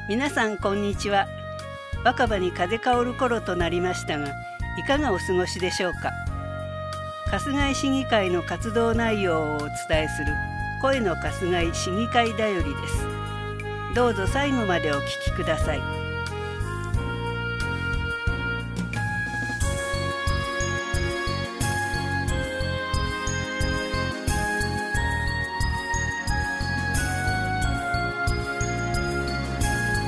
皆さんこんにちは。若葉に風香る頃となりましたが、いかがお過ごしでしょうか。春日井市議会の活動内容をお伝えする声の春日井市議会だよりです。どうぞ最後までお聞きください。